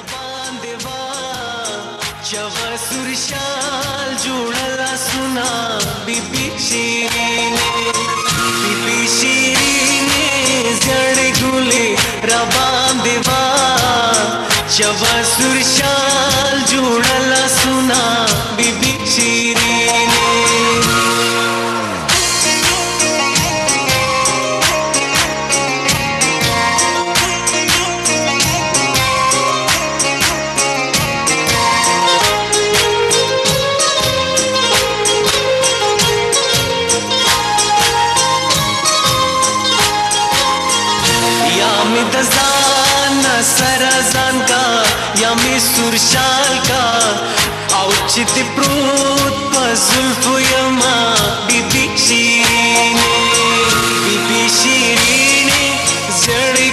बांदेवा चवा सुरशाल जुड़ला सुना बीबी शीरीने जड़ गुले रबांदेवा चवा सुरशाल जुड़ला सुना बीबी शीरीने सरजान का या मी सुरशाल का औचित्य प्रोत जुल्फ यमा बीबी शीरीने